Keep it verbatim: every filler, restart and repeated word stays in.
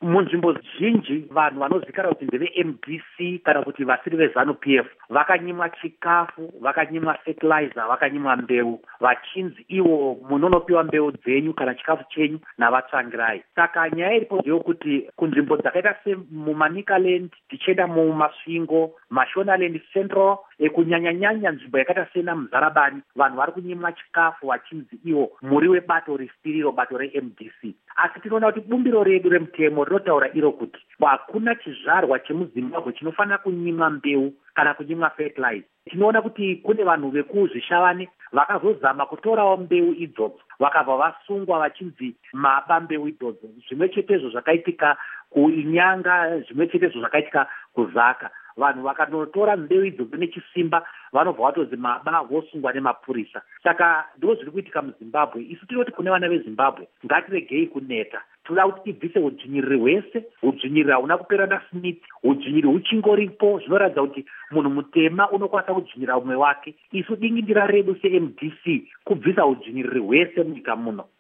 munzvimbo zhinji vanhu vanozvikara kuti ndeve-M D C kana kuti vasiri veZANU-P F vakanyimwa chikafu, vakanyimwa fertilizer, vakanyimwa mbeu, vachinzi ivo munonopiwa mbeu dzenyu kana chikafu chenyu navatsvangirai. Saka nyaya iripo ndeyokuti kunzvimbo dzakaita semuManikaland, tichienda mumasvingo, Mashonaland Central, kunyanya-nyanya nzvimbo yakaita sena Muzarabani, vanhu vari kunyimwa chikafu vachinzi ivo muri webato risiriro, bato re-M D C. Asi tinoona kuti bumbiro redu remutemo rinotaura iro kuti hakuna chizvarwa chemuZimbabwe chinofanira kunyimwa mbeu kana kunyimwa fertilizer. Tinoona kuti kune vanhu vekuzvishavane vakazozama kutorawo mbeu idzodzo vakabva vasungwa vachinzi maba mbeu idzodzo. Zvimwe chetezvo zvakaitika kuInyanga, zvimwe chetezvo zvakaitika kuZaka. Vanhu vakanotora mbeu idzodzo nechisimba vanobva vatozi maba vosungwa nemapurisa. Saka ndo zviri kuitika muZimbabwe. Isu tinoti kune vana veZimbabwe ngatiregei kuneta. Toda kuti tibvise udzvinyiriri hwese. Udzvinyiriri hauna kupera naSmith. Udzvinyiriri huchingoripo zvinoratidza kuti munhu mutema unokwanisa kudzvinyirira umwe wake. Isu dingindira redu se-M D C kubvisa udzvinyiriri hwese munyika muno.